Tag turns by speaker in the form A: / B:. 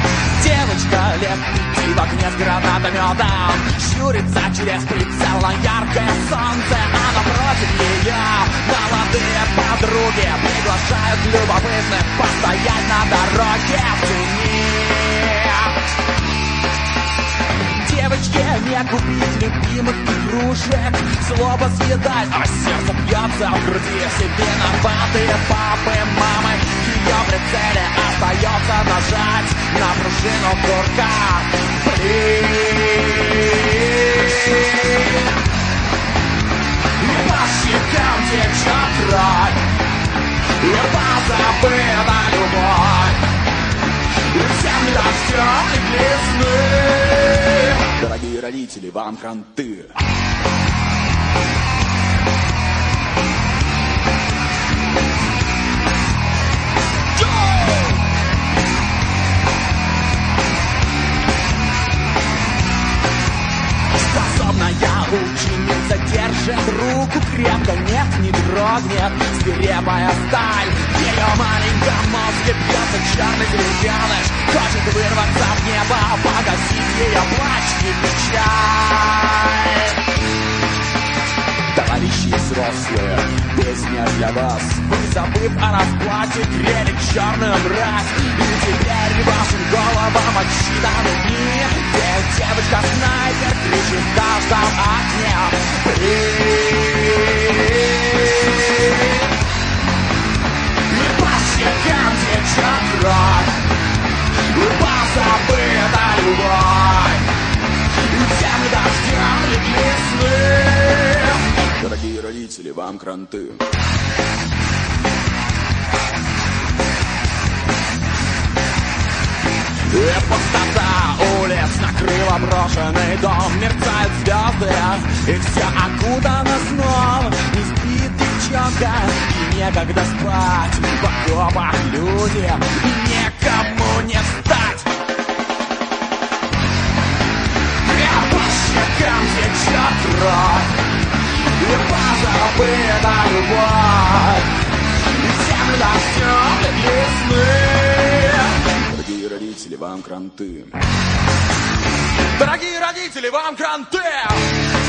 A: Девочка лет 5 в огне с гранатометом щурится через прицел на яркое солнце, а напротив ее молодые подруги приглашают любопытных постоять на дороге в тени. Девочке не купить любимых игрушек, злоба съедать, а сердце бьется в груди. Все виноватые папы, мамы, ее прицеле остается нажать на пружину курка. И по щекам течет кровь, и позабыта любовь, и всем дождем легли сны. Дорогие родители, вам кранты. Способная ученица держит руку крепко, нет, не дрогнет свирепая сталь. В ее маленьком мозге бьется черный звереныш, хочет вырваться в небо, погасить ее плач и печаль. Товарищи взрослые, песня для вас. Вы, забыв о расплате, грели черную мразь. И теперь вашим головам отсчитаны дни, где девочка-снайпер кричит в каждом окне. И по щекам течет кровь, и позабыта любовь, и всем дождем легли сны. Дорогие родители, вам кранты. И пустота улиц накрыла брошенный дом. Мерцают звезды, и все окутано сном. Не спит девчонка, и некогда спать. В окопах люди, и некому не встать. И по щекам течет кровь, и позабыта любовь, и всем дождем легли сны. Дорогие родители, вам кранты. Дорогие родители, вам кранты.